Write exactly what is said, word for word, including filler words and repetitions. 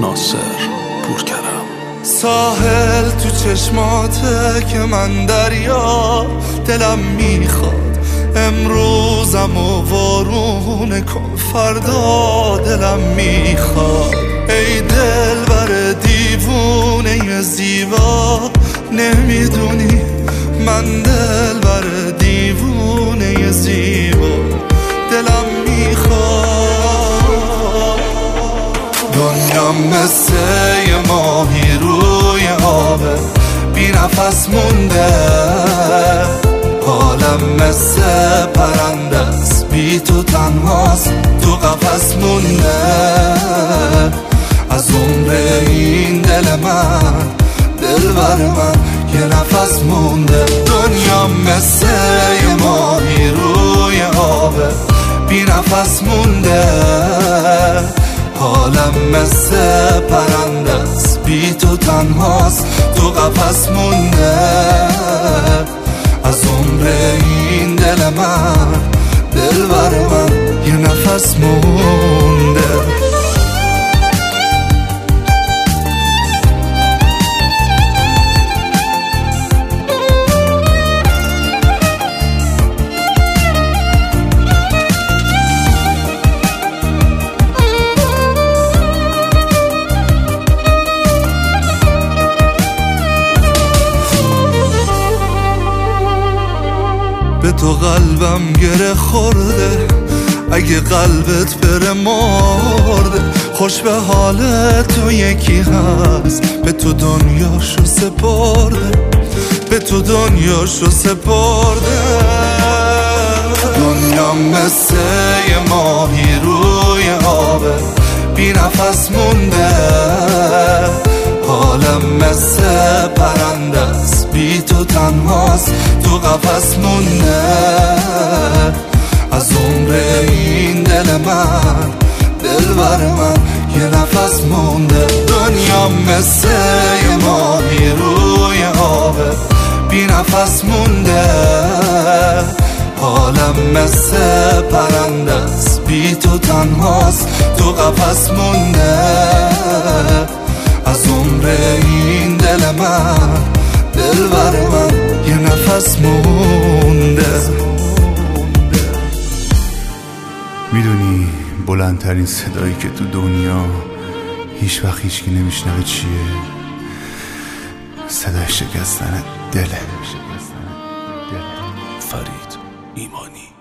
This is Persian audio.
ناصر پورکرم. ساحل تو چشماته که من دریا، دلم میخواد امروزم و وارونه کن فردا دلم میخواد. ای دل بر دیوونه زیبا، نمیدونی من دل بر دیوونه زیبا دلم میخواد. دنیا مثل یه ماهی روی آبه، بی نفس مونده، حالم مثل پرنده است، بی تو تنهاست، تو قفس مونده. از عمر این دل من، دل بر من یه نفس مونده. دنیا مثل یه ماهی روی آبه، بی نفس مونده، حالم مثل پرنده است، بی تو تنهاست، تو قفس مونده. از عمر این دل من، دل بر من یه نفس مونده. به تو قلبم گره خورده، اگه قلبت بره مرده. خوش به حال تو یکی هست، به تو دنیاشو سپرده، به تو دنیاشو سپرده. دنیا مثل یه ماهی روی آبه، بی نفس مونده، حالم مثل پرنده است، بی تو تنهاست، تو قفس مونده. از عمر این دل من، دل بر من یه نفس مونده. دنیا مثل یه ماهی روی آبه، بی نفس مونده، حالم مثل پرنده است، بی تو تنهاست، تو قفس مونده. از عمر این دل من، دل بر من یه نفس مونده. میدونی بلندترین صدایی که تو دنیا هیچ وقت هیچ کی نمیشنوه چیه؟ صدای شکستن دله. فرید ایمانی.